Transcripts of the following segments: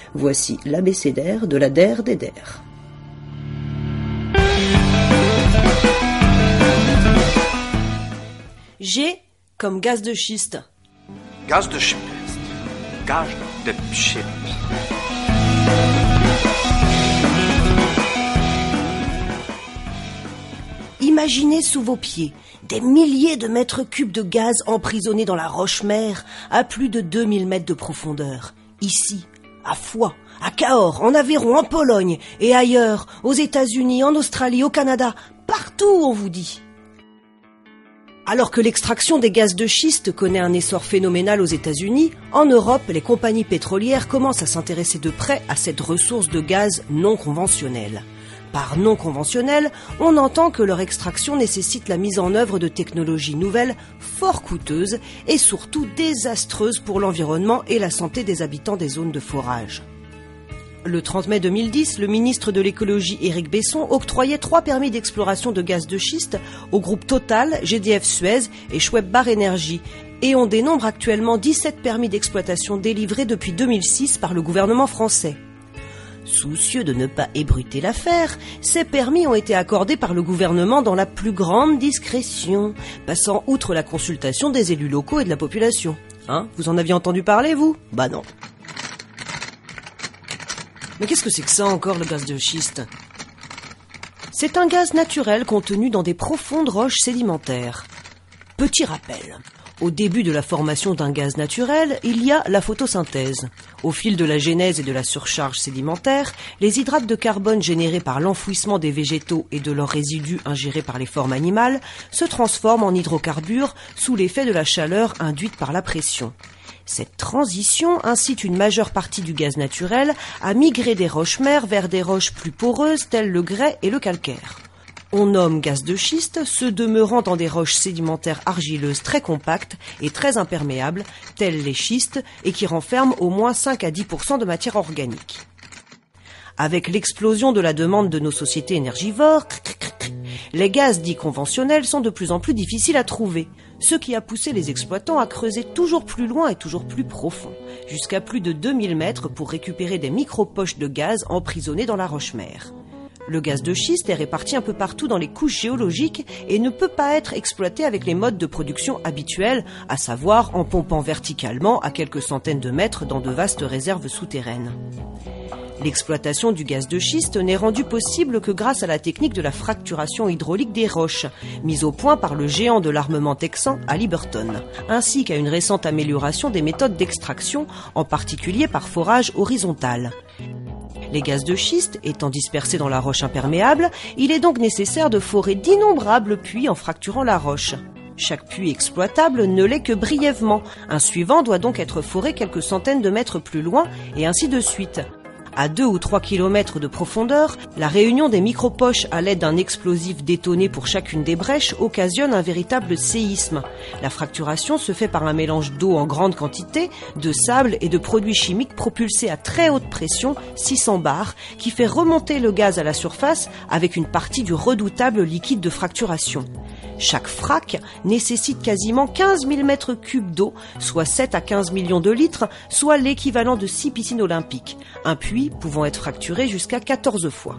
Voici l'abécédaire de la DER des DER. G comme gaz de schiste. Gaz de schiste. Gaz de schiste. Imaginez sous vos pieds des milliers de mètres cubes de gaz emprisonnés dans la roche-mère à plus de 2000 mètres de profondeur. Ici, à Foix, à Cahors, en Aveyron, en Pologne et ailleurs, aux États-Unis, en Australie, au Canada, partout on vous dit. Alors que l'extraction des gaz de schiste connaît un essor phénoménal aux États-Unis, en Europe, les compagnies pétrolières commencent à s'intéresser de près à cette ressource de gaz non conventionnelle. Par non conventionnel, on entend que leur extraction nécessite la mise en œuvre de technologies nouvelles, fort coûteuses et surtout désastreuses pour l'environnement et la santé des habitants des zones de forage. Le 30 mai 2010, le ministre de l'écologie Éric Besson octroyait 3 permis d'exploration de gaz de schiste au groupe Total, GDF Suez et Schweb Bar Energy, et on dénombre actuellement 17 permis d'exploitation délivrés depuis 2006 par le gouvernement français. Soucieux de ne pas ébruiter l'affaire, ces permis ont été accordés par le gouvernement dans la plus grande discrétion, passant outre la consultation des élus locaux et de la population. Vous en aviez entendu parler, vous ? Bah non. Mais qu'est-ce que c'est que ça encore, le gaz de schiste ? C'est un gaz naturel contenu dans des profondes roches sédimentaires. Petit rappel. Au début de la formation d'un gaz naturel, il y a la photosynthèse. Au fil de la genèse et de la surcharge sédimentaire, les hydrates de carbone générés par l'enfouissement des végétaux et de leurs résidus ingérés par les formes animales se transforment en hydrocarbures sous l'effet de la chaleur induite par la pression. Cette transition incite une majeure partie du gaz naturel à migrer des roches-mères vers des roches plus poreuses telles le grès et le calcaire. On nomme gaz de schiste ceux demeurant dans des roches sédimentaires argileuses très compactes et très imperméables, telles les schistes, et qui renferment au moins 5 à 10% de matière organique. Avec l'explosion de la demande de nos sociétés énergivores, les gaz dits conventionnels sont de plus en plus difficiles à trouver, ce qui a poussé les exploitants à creuser toujours plus loin et toujours plus profond, jusqu'à plus de 2000 mètres pour récupérer des micro-poches de gaz emprisonnées dans la roche-mère. Le gaz de schiste est réparti un peu partout dans les couches géologiques et ne peut pas être exploité avec les modes de production habituels, à savoir en pompant verticalement à quelques centaines de mètres dans de vastes réserves souterraines. L'exploitation du gaz de schiste n'est rendue possible que grâce à la technique de la fracturation hydraulique des roches, mise au point par le géant de l'armement texan Halliburton, ainsi qu'à une récente amélioration des méthodes d'extraction, en particulier par forage horizontal. Les gaz de schiste étant dispersés dans la roche imperméable, il est donc nécessaire de forer d'innombrables puits en fracturant la roche. Chaque puits exploitable ne l'est que brièvement. Un suivant doit donc être foré quelques centaines de mètres plus loin, et ainsi de suite. À 2 ou 3 kilomètres de profondeur, la réunion des micropoches à l'aide d'un explosif détoné pour chacune des brèches occasionne un véritable séisme. La fracturation se fait par un mélange d'eau en grande quantité, de sable et de produits chimiques propulsés à très haute pression, 600 bars, qui fait remonter le gaz à la surface avec une partie du redoutable liquide de fracturation. Chaque frac nécessite quasiment 15 000 mètres cubes d'eau, soit 7 à 15 millions de litres, soit l'équivalent de 6 piscines olympiques. Un puits pouvant être fracturé jusqu'à 14 fois.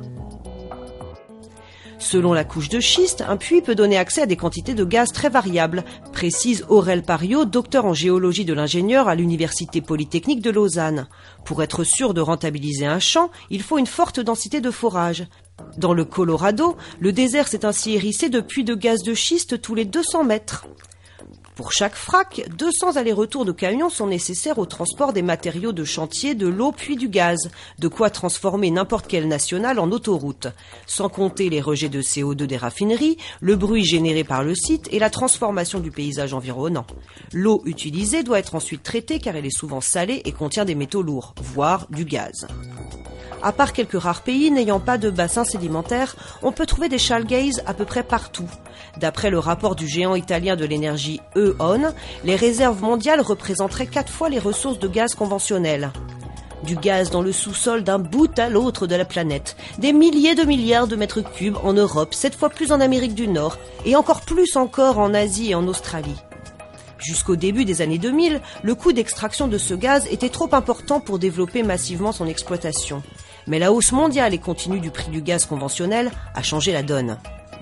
Selon la couche de schiste, un puits peut donner accès à des quantités de gaz très variables, précise Aurel Pariot, docteur en géologie de l'ingénieur à l'Université Polytechnique de Lausanne. Pour être sûr de rentabiliser un champ, il faut une forte densité de forage. Dans le Colorado, le désert s'est ainsi hérissé de puits de gaz de schiste tous les 200 mètres. Pour chaque frac, 200 allers-retours de camions sont nécessaires au transport des matériaux de chantier, de l'eau puis du gaz, de quoi transformer n'importe quelle nationale en autoroute, sans compter les rejets de CO2 des raffineries, le bruit généré par le site et la transformation du paysage environnant. L'eau utilisée doit être ensuite traitée car elle est souvent salée et contient des métaux lourds, voire du gaz. À part quelques rares pays n'ayant pas de bassin sédimentaire, on peut trouver des shale gas à peu près partout. D'après le rapport du géant italien de l'énergie E.ON, les réserves mondiales représenteraient 4 fois les ressources de gaz conventionnelles. Du gaz dans le sous-sol d'un bout à l'autre de la planète, des milliers de milliards de mètres cubes en Europe, 7 fois plus en Amérique du Nord, et encore plus encore en Asie et en Australie. Jusqu'au début des années 2000, le coût d'extraction de ce gaz était trop important pour développer massivement son exploitation. Mais la hausse mondiale et continue du prix du gaz conventionnel a changé la donne.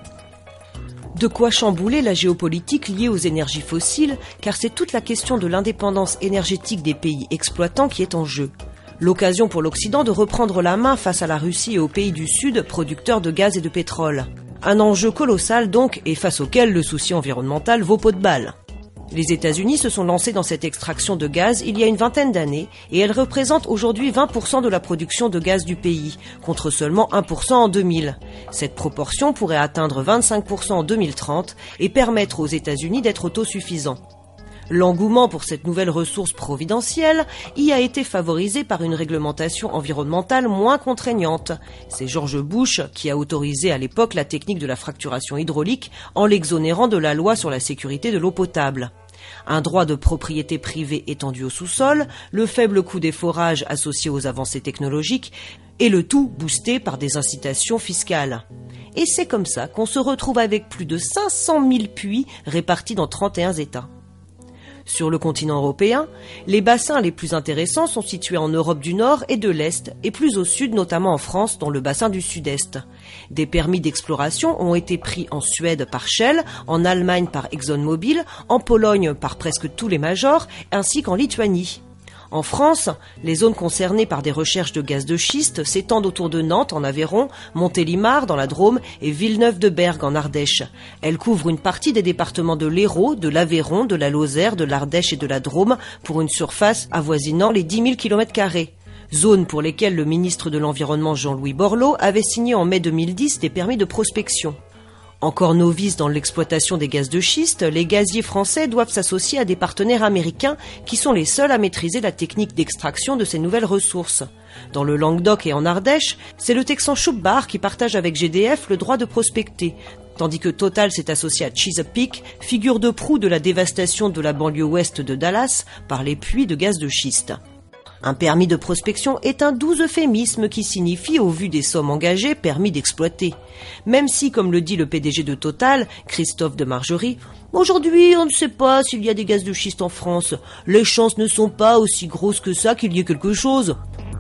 De quoi chambouler la géopolitique liée aux énergies fossiles, car c'est toute la question de l'indépendance énergétique des pays exploitants qui est en jeu. L'occasion pour l'Occident de reprendre la main face à la Russie et aux pays du Sud, producteurs de gaz et de pétrole. Un enjeu colossal donc, et face auquel le souci environnemental vaut pot de balle. Les États-Unis se sont lancés dans cette extraction de gaz il y a une vingtaine d'années et elle représente aujourd'hui 20% de la production de gaz du pays, contre seulement 1% en 2000. Cette proportion pourrait atteindre 25% en 2030 et permettre aux États-Unis d'être autosuffisants. L'engouement pour cette nouvelle ressource providentielle y a été favorisé par une réglementation environnementale moins contraignante. C'est George Bush qui a autorisé à l'époque la technique de la fracturation hydraulique en l'exonérant de la loi sur la sécurité de l'eau potable. Un droit de propriété privée étendu au sous-sol, le faible coût des forages associé aux avancées technologiques, et le tout boosté par des incitations fiscales. Et c'est comme ça qu'on se retrouve avec plus de 500 000 puits répartis dans 31 États. Sur le continent européen, les bassins les plus intéressants sont situés en Europe du Nord et de l'Est, et plus au sud, notamment en France, dans le bassin du Sud-Est. Des permis d'exploration ont été pris en Suède par Shell, en Allemagne par ExxonMobil, en Pologne par presque tous les majors, ainsi qu'en Lituanie. En France, les zones concernées par des recherches de gaz de schiste s'étendent autour de Nantes en Aveyron, Montélimar dans la Drôme et Villeneuve-de-Berg en Ardèche. Elles couvrent une partie des départements de l'Hérault, de l'Aveyron, de la Lozère, de l'Ardèche et de la Drôme pour une surface avoisinant les 10 000 km². Zones pour lesquelles le ministre de l'Environnement Jean-Louis Borloo avait signé en mai 2010 des permis de prospection. Encore novices dans l'exploitation des gaz de schiste, les gaziers français doivent s'associer à des partenaires américains qui sont les seuls à maîtriser la technique d'extraction de ces nouvelles ressources. Dans le Languedoc et en Ardèche, c'est le Texan Schubbar qui partage avec GDF le droit de prospecter, tandis que Total s'est associé à Chesapeake, figure de proue de la dévastation de la banlieue ouest de Dallas par les puits de gaz de schiste. Un permis de prospection est un doux euphémisme qui signifie, au vu des sommes engagées, permis d'exploiter. Même si, comme le dit le PDG de Total, Christophe de Margerie, « Aujourd'hui, on ne sait pas s'il y a des gaz de schiste en France. Les chances ne sont pas aussi grosses que ça qu'il y ait quelque chose. »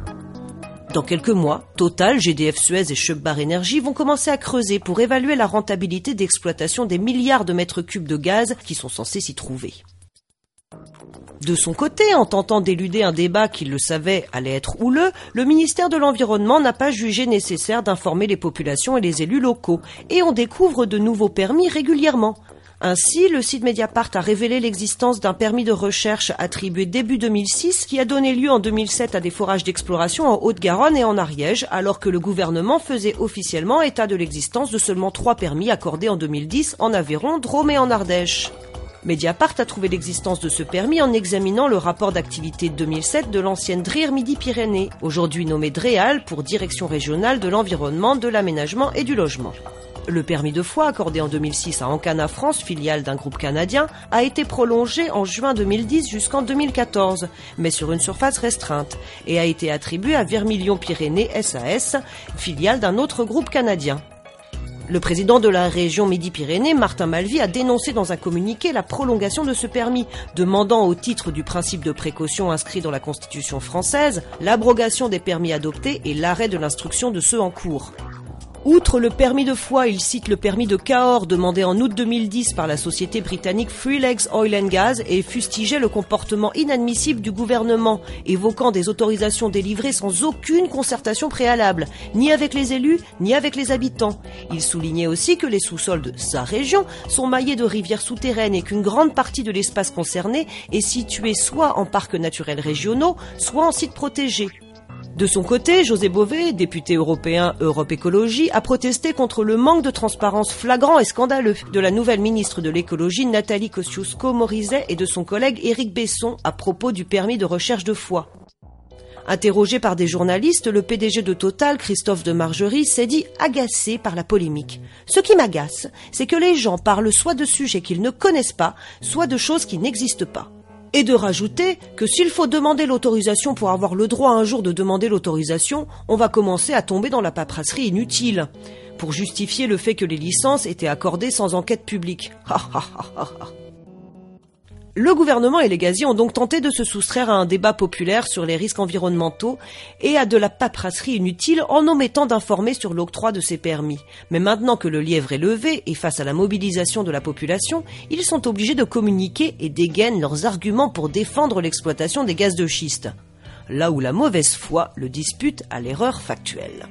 Dans quelques mois, Total, GDF Suez et Schubbar Energy vont commencer à creuser pour évaluer la rentabilité d'exploitation des milliards de mètres cubes de gaz qui sont censés s'y trouver. De son côté, en tentant d'éluder un débat qu'il le savait allait être houleux, le ministère de l'Environnement n'a pas jugé nécessaire d'informer les populations et les élus locaux, et on découvre de nouveaux permis régulièrement. Ainsi, le site Mediapart a révélé l'existence d'un permis de recherche attribué début 2006 qui a donné lieu en 2007 à des forages d'exploration en Haute-Garonne et en Ariège, alors que le gouvernement faisait officiellement état de l'existence de seulement 3 permis accordés en 2010 en Aveyron, Drôme et en Ardèche. Mediapart a trouvé l'existence de ce permis en examinant le rapport d'activité 2007 de l'ancienne DRIR Midi-Pyrénées, aujourd'hui nommée DREAL pour Direction régionale de l'environnement, de l'aménagement et du logement. Le permis de foi accordé en 2006 à Ancana France, filiale d'un groupe canadien, a été prolongé en juin 2010 jusqu'en 2014, mais sur une surface restreinte, et a été attribué à Vermilion Pyrénées SAS, filiale d'un autre groupe canadien. Le président de la région Midi-Pyrénées, Martin Malvy, a dénoncé dans un communiqué la prolongation de ce permis, demandant au titre du principe de précaution inscrit dans la Constitution française l'abrogation des permis adoptés et l'arrêt de l'instruction de ceux en cours. Outre le permis de foi, il cite le permis de Cahors demandé en août 2010 par la société britannique Three Legs Oil and Gas et fustigeait le comportement inadmissible du gouvernement, évoquant des autorisations délivrées sans aucune concertation préalable, ni avec les élus, ni avec les habitants. Il soulignait aussi que les sous-sols de sa région sont maillés de rivières souterraines et qu'une grande partie de l'espace concerné est située soit en parcs naturels régionaux, soit en sites protégés. De son côté, José Bové, député européen Europe Écologie, a protesté contre le manque de transparence flagrant et scandaleux de la nouvelle ministre de l'écologie Nathalie Kosciusko-Morizet et de son collègue Éric Besson à propos du permis de recherche de foi. Interrogé par des journalistes, le PDG de Total, Christophe de Margerie, s'est dit agacé par la polémique. Ce qui m'agace, c'est que les gens parlent soit de sujets qu'ils ne connaissent pas, soit de choses qui n'existent pas. Et de rajouter que s'il faut demander l'autorisation pour avoir le droit un jour de demander l'autorisation, on va commencer à tomber dans la paperasserie inutile, pour justifier le fait que les licences étaient accordées sans enquête publique. Le gouvernement et les gaziers ont donc tenté de se soustraire à un débat populaire sur les risques environnementaux et à de la paperasserie inutile en omettant d'informer sur l'octroi de ces permis. Mais maintenant que le lièvre est levé et face à la mobilisation de la population, ils sont obligés de communiquer et dégainent leurs arguments pour défendre l'exploitation des gaz de schiste. Là où la mauvaise foi le dispute à l'erreur factuelle.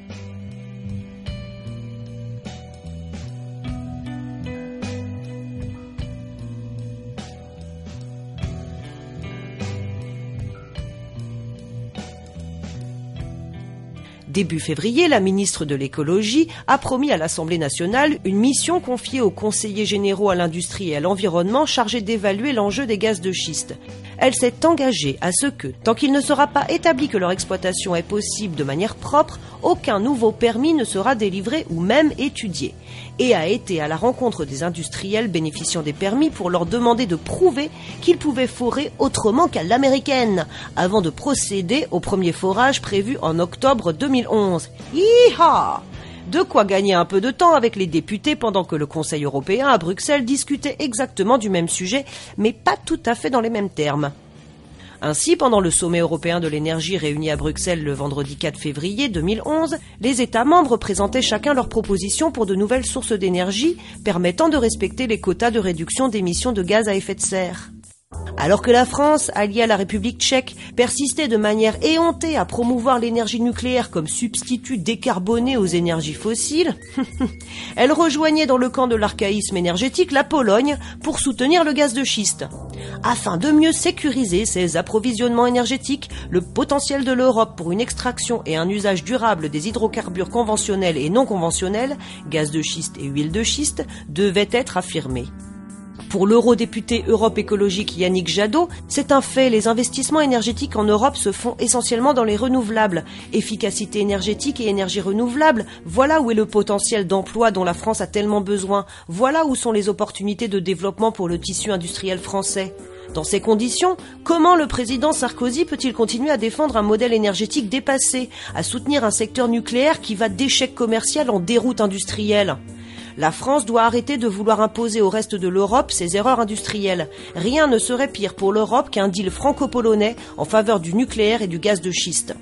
Début février, la ministre de l'Écologie a promis à l'Assemblée nationale une mission confiée aux conseillers généraux à l'industrie et à l'environnement chargés d'évaluer l'enjeu des gaz de schiste. Elle s'est engagée à ce que, tant qu'il ne sera pas établi que leur exploitation est possible de manière propre, aucun nouveau permis ne sera délivré ou même étudié. Et a été à la rencontre des industriels bénéficiant des permis pour leur demander de prouver qu'ils pouvaient forer autrement qu'à l'américaine, avant de procéder au premier forage prévu en octobre 2011. Hi-ha! De quoi gagner un peu de temps avec les députés pendant que le Conseil européen à Bruxelles discutait exactement du même sujet, mais pas tout à fait dans les mêmes termes. Ainsi, pendant le sommet européen de l'énergie réuni à Bruxelles le vendredi 4 février 2011, les États membres présentaient chacun leurs propositions pour de nouvelles sources d'énergie permettant de respecter les quotas de réduction d'émissions de gaz à effet de serre. Alors que la France, alliée à la République tchèque, persistait de manière éhontée à promouvoir l'énergie nucléaire comme substitut décarboné aux énergies fossiles, elle rejoignait dans le camp de l'archaïsme énergétique la Pologne pour soutenir le gaz de schiste. Afin de mieux sécuriser ses approvisionnements énergétiques, le potentiel de l'Europe pour une extraction et un usage durable des hydrocarbures conventionnels et non conventionnels, gaz de schiste et huile de schiste, devait être affirmé. Pour l'eurodéputé Europe écologique Yannick Jadot, c'est un fait, les investissements énergétiques en Europe se font essentiellement dans les renouvelables. Efficacité énergétique et énergie renouvelable, voilà où est le potentiel d'emploi dont la France a tellement besoin, voilà où sont les opportunités de développement pour le tissu industriel français. Dans ces conditions, comment le président Sarkozy peut-il continuer à défendre un modèle énergétique dépassé, à soutenir un secteur nucléaire qui va d'échec commercial en déroute industrielle ? La France doit arrêter de vouloir imposer au reste de l'Europe ses erreurs industrielles. Rien ne serait pire pour l'Europe qu'un deal franco-polonais en faveur du nucléaire et du gaz de schiste.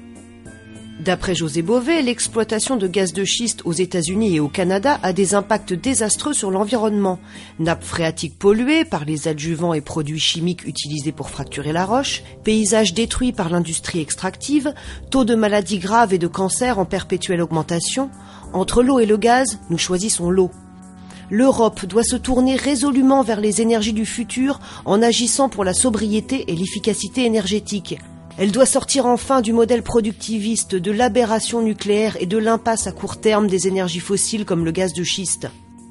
D'après José Bové, l'exploitation de gaz de schiste aux États-Unis et au Canada a des impacts désastreux sur l'environnement. Nappes phréatiques polluées par les adjuvants et produits chimiques utilisés pour fracturer la roche, paysages détruits par l'industrie extractive, taux de maladies graves et de cancer en perpétuelle augmentation. Entre l'eau et le gaz, nous choisissons l'eau. L'Europe doit se tourner résolument vers les énergies du futur en agissant pour la sobriété et l'efficacité énergétique. Elle doit sortir enfin du modèle productiviste, de l'aberration nucléaire et de l'impasse à court terme des énergies fossiles comme le gaz de schiste.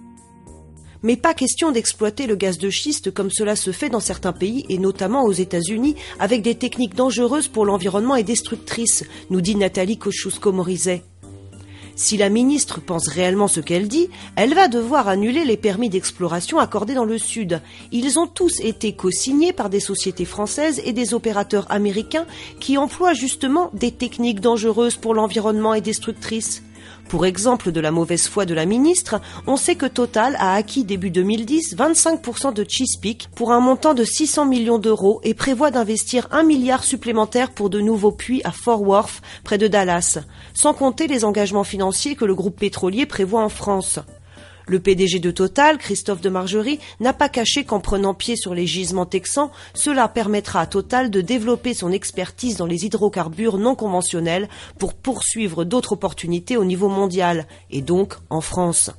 Mais pas question d'exploiter le gaz de schiste comme cela se fait dans certains pays et notamment aux États-Unis avec des techniques dangereuses pour l'environnement et destructrices, nous dit Nathalie Kosciusko-Morizet. Si la ministre pense réellement ce qu'elle dit, elle va devoir annuler les permis d'exploration accordés dans le Sud. Ils ont tous été co-signés par des sociétés françaises et des opérateurs américains qui emploient justement des techniques dangereuses pour l'environnement et destructrices. Pour exemple de la mauvaise foi de la ministre, on sait que Total a acquis début 2010 25% de Chesapeake pour un montant de 600 millions d'euros et prévoit d'investir 1 milliard supplémentaire pour de nouveaux puits à Fort Worth, près de Dallas, sans compter les engagements financiers que le groupe pétrolier prévoit en France. Le PDG de Total, Christophe de Margerie, n'a pas caché qu'en prenant pied sur les gisements texans, cela permettra à Total de développer son expertise dans les hydrocarbures non conventionnels pour poursuivre d'autres opportunités au niveau mondial, et donc en France.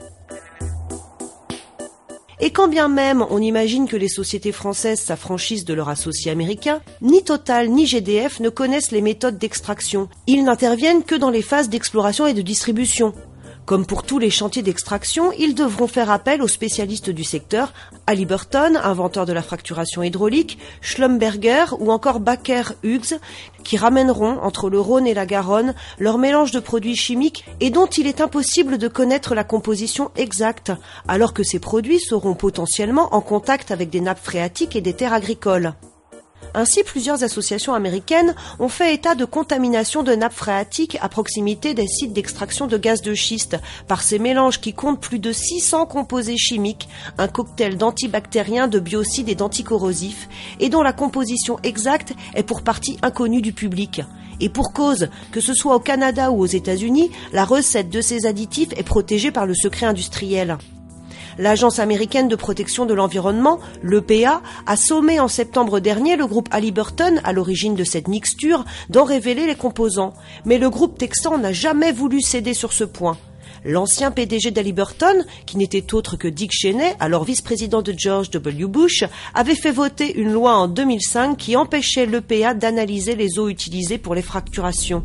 Et quand bien même on imagine que les sociétés françaises s'affranchissent de leurs associés américains, ni Total ni GDF ne connaissent les méthodes d'extraction. Ils n'interviennent que dans les phases d'exploration et de distribution. Comme pour tous les chantiers d'extraction, ils devront faire appel aux spécialistes du secteur, Halliburton, inventeur de la fracturation hydraulique, Schlumberger ou encore Baker Hughes, qui ramèneront entre le Rhône et la Garonne leur mélange de produits chimiques et dont il est impossible de connaître la composition exacte, alors que ces produits seront potentiellement en contact avec des nappes phréatiques et des terres agricoles. Ainsi, plusieurs associations américaines ont fait état de contamination de nappes phréatiques à proximité des sites d'extraction de gaz de schiste par ces mélanges qui comptent plus de 600 composés chimiques, un cocktail d'antibactériens, de biocides et d'anticorrosifs, et dont la composition exacte est pour partie inconnue du public. Et pour cause, que ce soit au Canada ou aux États-Unis, la recette de ces additifs est protégée par le secret industriel. L'Agence américaine de protection de l'environnement, l'EPA, a sommé en septembre dernier le groupe Halliburton, à l'origine de cette mixture, d'en révéler les composants. Mais le groupe texan n'a jamais voulu céder sur ce point. L'ancien PDG d'Hallyburton, qui n'était autre que Dick Cheney, alors vice-président de George W. Bush, avait fait voter une loi en 2005 qui empêchait l'EPA d'analyser les eaux utilisées pour les fracturations.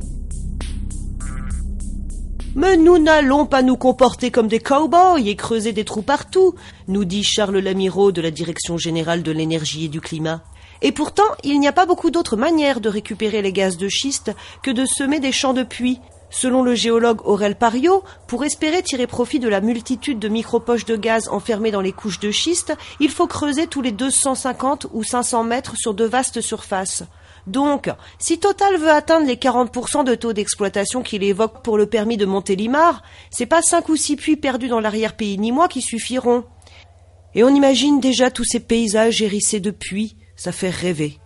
Mais nous n'allons pas nous comporter comme des cow-boys et creuser des trous partout, nous dit Charles Lamiraud de la Direction générale de l'énergie et du climat. Et pourtant, il n'y a pas beaucoup d'autres manières de récupérer les gaz de schiste que de semer des champs de puits. Selon le géologue Aurel Pariot, pour espérer tirer profit de la multitude de micropoches de gaz enfermées dans les couches de schiste, il faut creuser tous les 250 ou 500 mètres sur de vastes surfaces. Donc, si Total veut atteindre les 40% de taux d'exploitation qu'il évoque pour le permis de Montélimar, c'est pas 5 ou 6 puits perdus dans l'arrière-pays nîmois qui suffiront. Et on imagine déjà tous ces paysages hérissés de puits, ça fait rêver.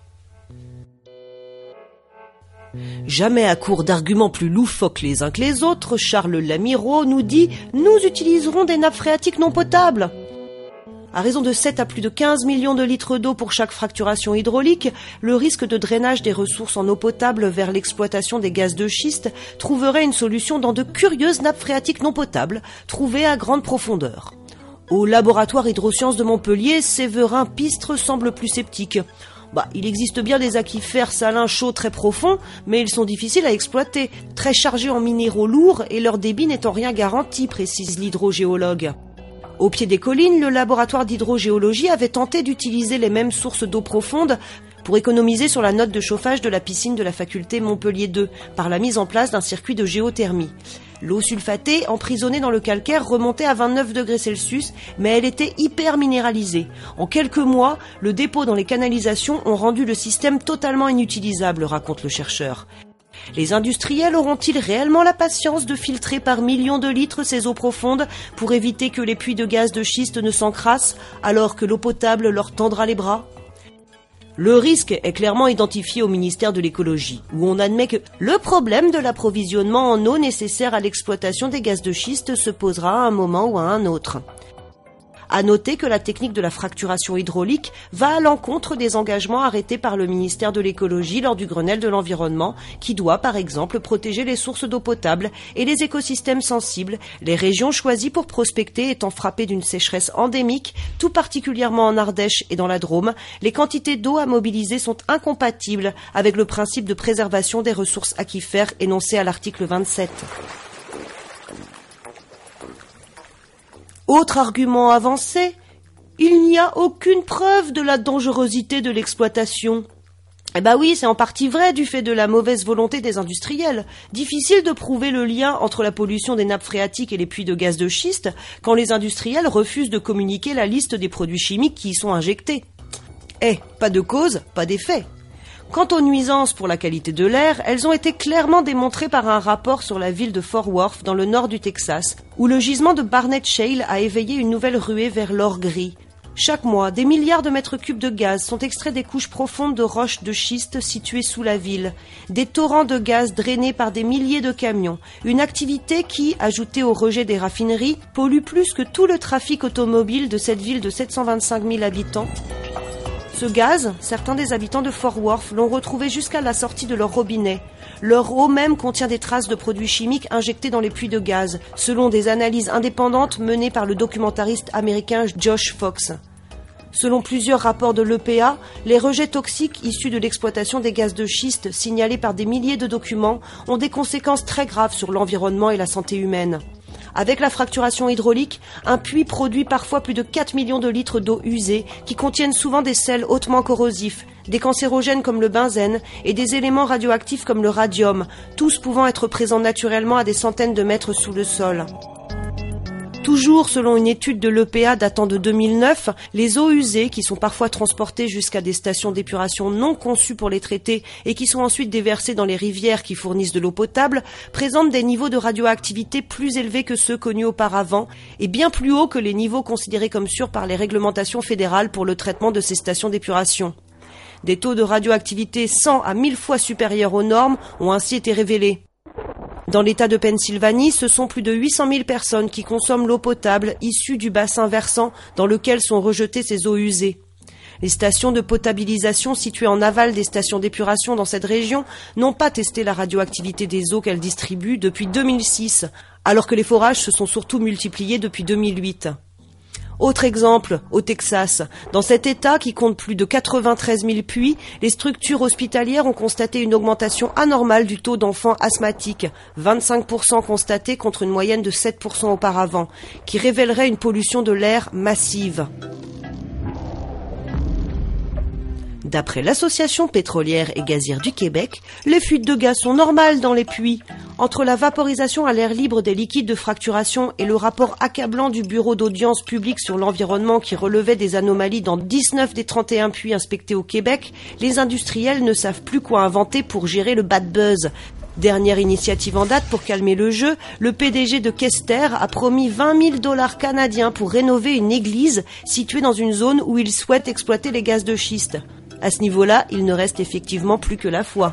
Jamais à court d'arguments plus loufoques les uns que les autres, Charles Lamiraud nous dit « Nous utiliserons des nappes phréatiques non potables ». À raison de 7 à plus de 15 millions de litres d'eau pour chaque fracturation hydraulique, le risque de drainage des ressources en eau potable vers l'exploitation des gaz de schiste trouverait une solution dans de curieuses nappes phréatiques non potables, trouvées à grande profondeur. Au laboratoire hydrosciences de Montpellier, Séverin Pistre semble plus sceptique. Il existe bien des aquifères salins chauds très profonds, mais ils sont difficiles à exploiter, très chargés en minéraux lourds et leur débit n'étant rien garanti, précise l'hydrogéologue. Au pied des collines, le laboratoire d'hydrogéologie avait tenté d'utiliser les mêmes sources d'eau profonde pour économiser sur la note de chauffage de la piscine de la faculté Montpellier 2 par la mise en place d'un circuit de géothermie. L'eau sulfatée, emprisonnée dans le calcaire, remontait à 29 degrés Celsius, mais elle était hyper minéralisée. En quelques mois, le dépôt dans les canalisations ont rendu le système totalement inutilisable, raconte le chercheur. Les industriels auront-ils réellement la patience de filtrer par millions de litres ces eaux profondes pour éviter que les puits de gaz de schiste ne s'encrassent alors que l'eau potable leur tendra les bras ? Le risque est clairement identifié au ministère de l'écologie, où on admet que le problème de l'approvisionnement en eau nécessaire à l'exploitation des gaz de schiste se posera à un moment ou à un autre. À noter que la technique de la fracturation hydraulique va à l'encontre des engagements arrêtés par le ministère de l'écologie lors du Grenelle de l'environnement, qui doit par exemple protéger les sources d'eau potable et les écosystèmes sensibles, les régions choisies pour prospecter étant frappées d'une sécheresse endémique, tout particulièrement en Ardèche et dans la Drôme. Les quantités d'eau à mobiliser sont incompatibles avec le principe de préservation des ressources aquifères énoncé à l'article 27. Autre argument avancé, il n'y a aucune preuve de la dangerosité de l'exploitation. Oui, c'est en partie vrai du fait de la mauvaise volonté des industriels. Difficile de prouver le lien entre la pollution des nappes phréatiques et les puits de gaz de schiste quand les industriels refusent de communiquer la liste des produits chimiques qui y sont injectés. Pas de cause, pas d'effet. Quant aux nuisances pour la qualité de l'air, elles ont été clairement démontrées par un rapport sur la ville de Fort Worth, dans le nord du Texas, où le gisement de Barnett Shale a éveillé une nouvelle ruée vers l'or gris. Chaque mois, des milliards de mètres cubes de gaz sont extraits des couches profondes de roches de schiste situées sous la ville. Des torrents de gaz drainés par des milliers de camions. Une activité qui, ajoutée au rejet des raffineries, pollue plus que tout le trafic automobile de cette ville de 725 000 habitants. Ce gaz, certains des habitants de Fort Worth l'ont retrouvé jusqu'à la sortie de leur robinet. Leur eau même contient des traces de produits chimiques injectés dans les puits de gaz, selon des analyses indépendantes menées par le documentariste américain Josh Fox. Selon plusieurs rapports de l'EPA, les rejets toxiques issus de l'exploitation des gaz de schiste, signalés par des milliers de documents, ont des conséquences très graves sur l'environnement et la santé humaine. Avec la fracturation hydraulique, un puits produit parfois plus de 4 millions de litres d'eau usée qui contiennent souvent des sels hautement corrosifs, des cancérogènes comme le benzène et des éléments radioactifs comme le radium, tous pouvant être présents naturellement à des centaines de mètres sous le sol. Toujours selon une étude de l'EPA datant de 2009, les eaux usées, qui sont parfois transportées jusqu'à des stations d'épuration non conçues pour les traiter et qui sont ensuite déversées dans les rivières qui fournissent de l'eau potable, présentent des niveaux de radioactivité plus élevés que ceux connus auparavant et bien plus hauts que les niveaux considérés comme sûrs par les réglementations fédérales pour le traitement de ces stations d'épuration. Des taux de radioactivité 100 à 1000 fois supérieurs aux normes ont ainsi été révélés. Dans l'État de Pennsylvanie, ce sont plus de 800 000 personnes qui consomment l'eau potable issue du bassin versant dans lequel sont rejetées ces eaux usées. Les stations de potabilisation situées en aval des stations d'épuration dans cette région n'ont pas testé la radioactivité des eaux qu'elles distribuent depuis 2006, alors que les forages se sont surtout multipliés depuis 2008. Autre exemple, au Texas. Dans cet État, qui compte plus de 93 000 puits, les structures hospitalières ont constaté une augmentation anormale du taux d'enfants asthmatiques, 25% constaté contre une moyenne de 7% auparavant, qui révélerait une pollution de l'air massive. D'après l'Association pétrolière et gazière du Québec, les fuites de gaz sont normales dans les puits. Entre la vaporisation à l'air libre des liquides de fracturation et le rapport accablant du Bureau d'audience publique sur l'environnement qui relevait des anomalies dans 19 des 31 puits inspectés au Québec, les industriels ne savent plus quoi inventer pour gérer le bad buzz. Dernière initiative en date pour calmer le jeu, le PDG de Kester a promis 20 000 $ canadiens pour rénover une église située dans une zone où il souhaite exploiter les gaz de schiste. À ce niveau-là, il ne reste effectivement plus que la foi.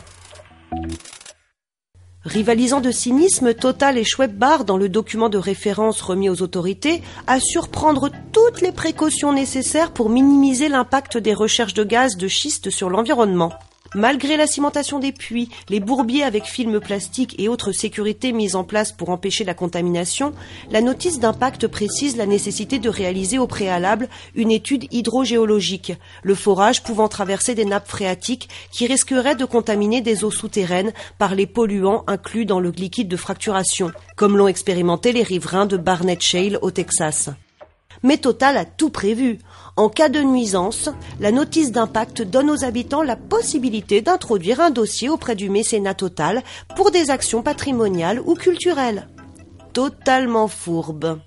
Rivalisant de cynisme, Total et Schweppes Bar, dans le document de référence remis aux autorités, assurent prendre toutes les précautions nécessaires pour minimiser l'impact des recherches de gaz de schiste sur l'environnement. Malgré la cimentation des puits, les bourbiers avec film plastique et autres sécurités mises en place pour empêcher la contamination, la notice d'impact précise la nécessité de réaliser au préalable une étude hydrogéologique, le forage pouvant traverser des nappes phréatiques qui risqueraient de contaminer des eaux souterraines par les polluants inclus dans le liquide de fracturation, comme l'ont expérimenté les riverains de Barnett Shale au Texas. Mais Total a tout prévu. En cas de nuisance, la notice d'impact donne aux habitants la possibilité d'introduire un dossier auprès du mécénat Total pour des actions patrimoniales ou culturelles. Totalement fourbe.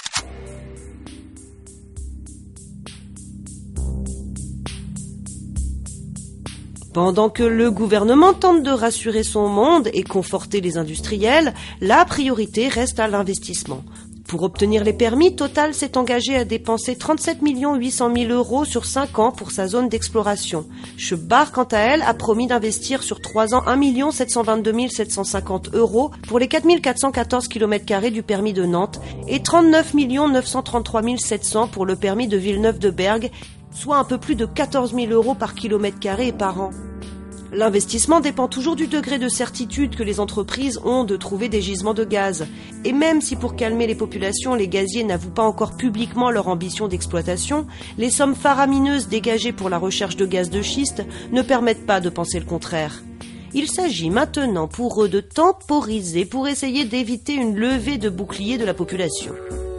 Pendant que le gouvernement tente de rassurer son monde et conforter les industriels, la priorité reste à l'investissement. Pour obtenir les permis, Total s'est engagé à dépenser 37 800 000 € sur 5 ans pour sa zone d'exploration. Schweppes Bar, quant à elle, a promis d'investir sur 3 ans 1 722 750 € pour les 4 414 km² du permis de Nantes et 39 933 700 pour le permis de Villeneuve-de-Berg, soit un peu plus de 14 000 € par km² et par an. L'investissement dépend toujours du degré de certitude que les entreprises ont de trouver des gisements de gaz. Et même si pour calmer les populations, les gaziers n'avouent pas encore publiquement leur ambition d'exploitation, les sommes faramineuses dégagées pour la recherche de gaz de schiste ne permettent pas de penser le contraire. Il s'agit maintenant pour eux de temporiser pour essayer d'éviter une levée de bouclier de la population.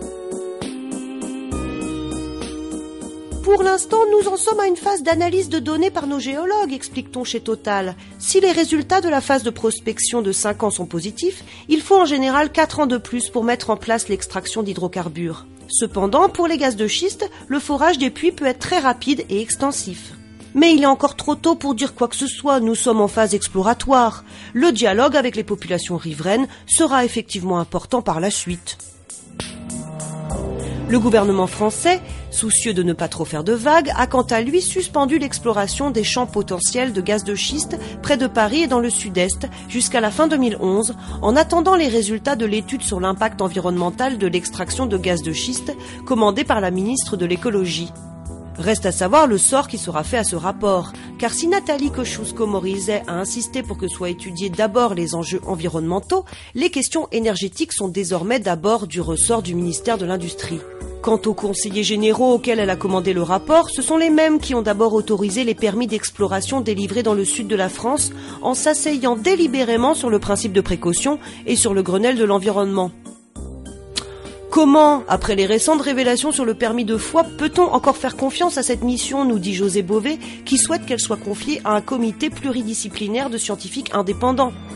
Pour l'instant, nous en sommes à une phase d'analyse de données par nos géologues, explique-t-on chez Total. Si les résultats de la phase de prospection de 5 ans sont positifs, il faut en général 4 ans de plus pour mettre en place l'extraction d'hydrocarbures. Cependant, pour les gaz de schiste, le forage des puits peut être très rapide et extensif. Mais il est encore trop tôt pour dire quoi que ce soit, nous sommes en phase exploratoire. Le dialogue avec les populations riveraines sera effectivement important par la suite. Le gouvernement français, soucieux de ne pas trop faire de vagues, a quant à lui suspendu l'exploration des champs potentiels de gaz de schiste près de Paris et dans le sud-est jusqu'à la fin 2011, en attendant les résultats de l'étude sur l'impact environnemental de l'extraction de gaz de schiste commandée par la ministre de l'écologie. Reste à savoir le sort qui sera fait à ce rapport, car si Nathalie Kosciusko-Morizet a insisté pour que soient étudiés d'abord les enjeux environnementaux, les questions énergétiques sont désormais d'abord du ressort du ministère de l'Industrie. Quant aux conseillers généraux auxquels elle a commandé le rapport, ce sont les mêmes qui ont d'abord autorisé les permis d'exploration délivrés dans le sud de la France en s'asseyant délibérément sur le principe de précaution et sur le Grenelle de l'environnement. Comment, après les récentes révélations sur le permis de foi, peut-on encore faire confiance à cette mission, nous dit José Bové, qui souhaite qu'elle soit confiée à un comité pluridisciplinaire de scientifiques indépendants ?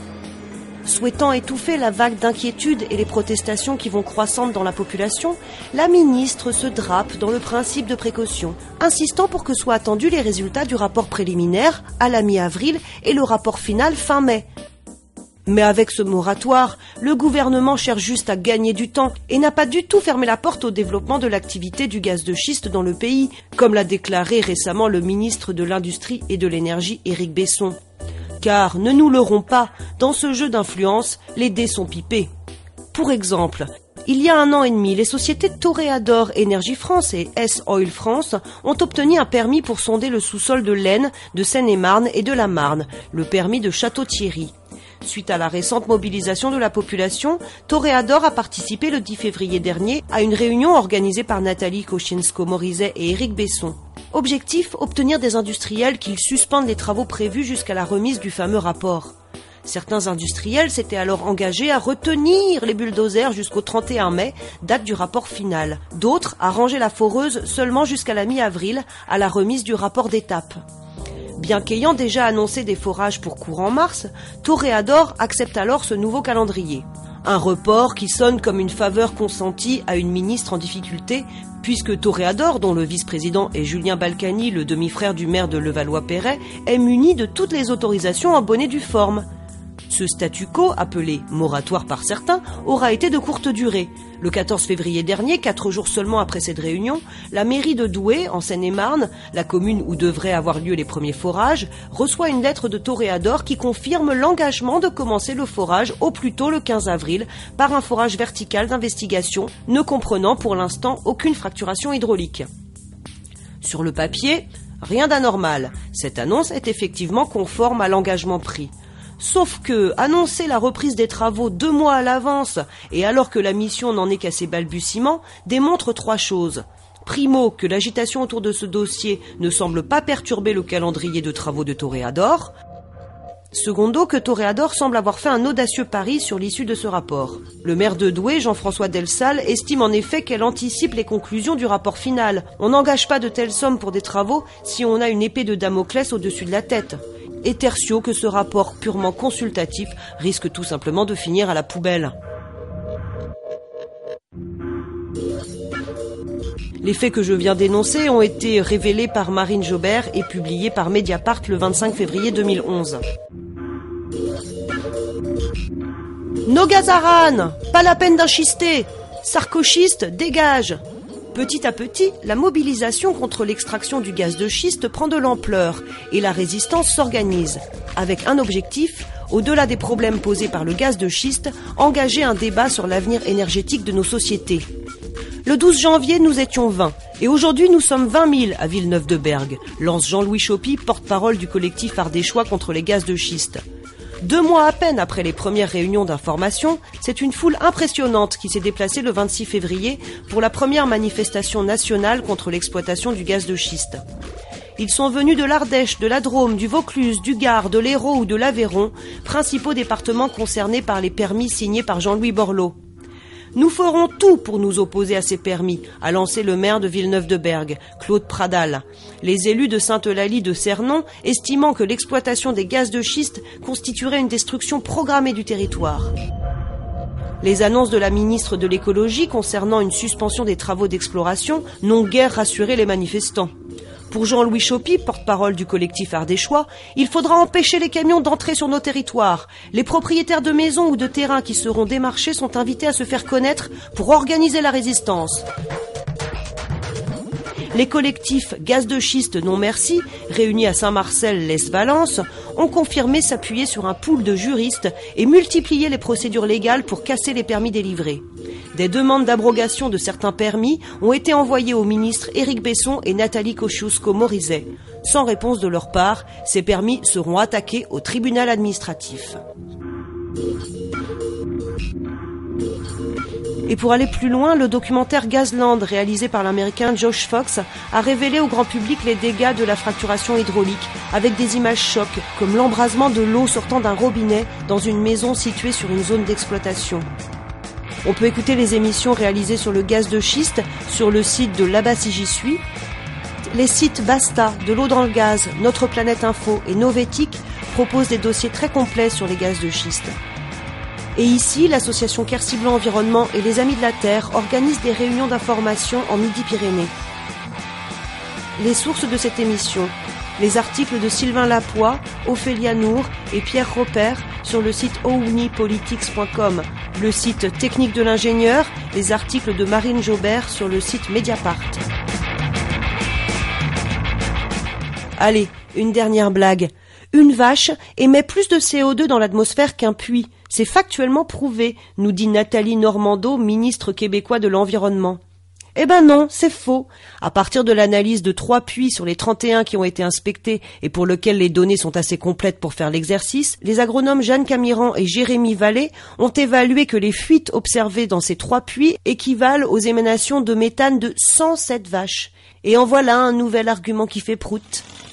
Souhaitant étouffer la vague d'inquiétude et les protestations qui vont croissantes dans la population, la ministre se drape dans le principe de précaution, insistant pour que soient attendus les résultats du rapport préliminaire à la mi-avril et le rapport final fin mai. Mais avec ce moratoire, le gouvernement cherche juste à gagner du temps et n'a pas du tout fermé la porte au développement de l'activité du gaz de schiste dans le pays, comme l'a déclaré récemment le ministre de l'Industrie et de l'Énergie Éric Besson. Car, ne nous leurrons pas, dans ce jeu d'influence, les dés sont pipés. Pour exemple, il y a 1 an et demi, les sociétés Toréador Énergie France et S-Oil France ont obtenu un permis pour sonder le sous-sol de l'Aisne, de Seine-et-Marne et de la Marne, le permis de Château-Thierry. Suite à la récente mobilisation de la population, Toréador a participé le 10 février dernier à une réunion organisée par Nathalie Kosciusko-Morizet et Éric Besson. Objectif, obtenir des industriels qu'ils suspendent les travaux prévus jusqu'à la remise du fameux rapport. Certains industriels s'étaient alors engagés à retenir les bulldozers jusqu'au 31 mai, date du rapport final. D'autres à ranger la foreuse seulement jusqu'à la mi-avril, à la remise du rapport d'étape. Bien qu'ayant déjà annoncé des forages pour courant mars, Toréador accepte alors ce nouveau calendrier. Un report qui sonne comme une faveur consentie à une ministre en difficulté, puisque Toréador, dont le vice-président est Julien Balkany, le demi-frère du maire de Levallois-Perret, est muni de toutes les autorisations en bonne et due forme. Ce statu quo, appelé moratoire par certains, aura été de courte durée. Le 14 février dernier, 4 jours seulement après cette réunion, la mairie de Douai, en Seine-et-Marne, la commune où devraient avoir lieu les premiers forages, reçoit une lettre de Toréador qui confirme l'engagement de commencer le forage au plus tôt le 15 avril par un forage vertical d'investigation, ne comprenant pour l'instant aucune fracturation hydraulique. Sur le papier, rien d'anormal. Cette annonce est effectivement conforme à l'engagement pris. Sauf que, annoncer la reprise des travaux 2 mois à l'avance, et alors que la mission n'en est qu'à ses balbutiements, démontre 3 choses. Primo, que l'agitation autour de ce dossier ne semble pas perturber le calendrier de travaux de Toréador. Secondo, que Toréador semble avoir fait un audacieux pari sur l'issue de ce rapport. Le maire de Douai, Jean-François Delsalle, estime en effet qu'elle anticipe les conclusions du rapport final. On n'engage pas de telles sommes pour des travaux si on a une épée de Damoclès au-dessus de la tête. Et tertio, que ce rapport purement consultatif risque tout simplement de finir à la poubelle. Les faits que je viens d'énoncer ont été révélés par Marine Jobert et publiés par Mediapart le 25 février 2011. No gazaran, pas la peine d'inchister. Sarcoschiste, dégage. Petit à petit, la mobilisation contre l'extraction du gaz de schiste prend de l'ampleur et la résistance s'organise, avec un objectif, au-delà des problèmes posés par le gaz de schiste, engager un débat sur l'avenir énergétique de nos sociétés. Le 12 janvier, nous étions 20, et aujourd'hui nous sommes 20 000 à Villeneuve-de-Bergue, lance Jean-Louis Chopy, porte-parole du collectif Ardéchois contre les gaz de schiste. 2 mois à peine après les premières réunions d'information, c'est une foule impressionnante qui s'est déplacée le 26 février pour la première manifestation nationale contre l'exploitation du gaz de schiste. Ils sont venus de l'Ardèche, de la Drôme, du Vaucluse, du Gard, de l'Hérault ou de l'Aveyron, principaux départements concernés par les permis signés par Jean-Louis Borloo. Nous ferons tout pour nous opposer à ces permis, a lancé le maire de Villeneuve-de-Bergue, Claude Pradal. Les élus de Sainte-Eulalie de Cernon, estimant que l'exploitation des gaz de schiste constituerait une destruction programmée du territoire. Les annonces de la ministre de l'Écologie concernant une suspension des travaux d'exploration n'ont guère rassuré les manifestants. Pour Jean-Louis Chopy, porte-parole du collectif Ardéchois, il faudra empêcher les camions d'entrer sur nos territoires. Les propriétaires de maisons ou de terrains qui seront démarchés sont invités à se faire connaître pour organiser la résistance. Les collectifs Gaz de schiste non merci, réunis à Saint-Marcel-lès-Valence, ont confirmé s'appuyer sur un pool de juristes et multiplier les procédures légales pour casser les permis délivrés. Des demandes d'abrogation de certains permis ont été envoyées aux ministres Éric Besson et Nathalie Kosciusko-Morizet. Sans réponse de leur part, ces permis seront attaqués au tribunal administratif. Et pour aller plus loin, le documentaire Gazland, réalisé par l'américain Josh Fox, a révélé au grand public les dégâts de la fracturation hydraulique, avec des images chocs, comme l'embrasement de l'eau sortant d'un robinet dans une maison située sur une zone d'exploitation. On peut écouter les émissions réalisées sur le gaz de schiste sur le site de Là-bas si j'y suis. Les sites Basta, De l'eau dans le gaz, Notre Planète Info et Novétique proposent des dossiers très complets sur les gaz de schiste. Et ici, l'association Quercy-Blanc Environnement et les Amis de la Terre organisent des réunions d'information en Midi-Pyrénées. Les sources de cette émission, les articles de Sylvain Lapoix, Ophélia Nour et Pierre Robert sur le site ounipolitics.com, le site Technique de l'ingénieur, les articles de Marine Jobert sur le site Mediapart. Allez, une dernière blague. Une vache émet plus de CO2 dans l'atmosphère qu'un puits. C'est factuellement prouvé, nous dit Nathalie Normando, ministre québécois de l'Environnement. Eh ben non, c'est faux. À partir de l'analyse de 3 puits sur les 31 qui ont été inspectés et pour lesquels les données sont assez complètes pour faire l'exercice, les agronomes Jeanne Camiran et Jérémy Vallée ont évalué que les fuites observées dans ces 3 puits équivalent aux émanations de méthane de 107 vaches. Et en voilà un nouvel argument qui fait prout.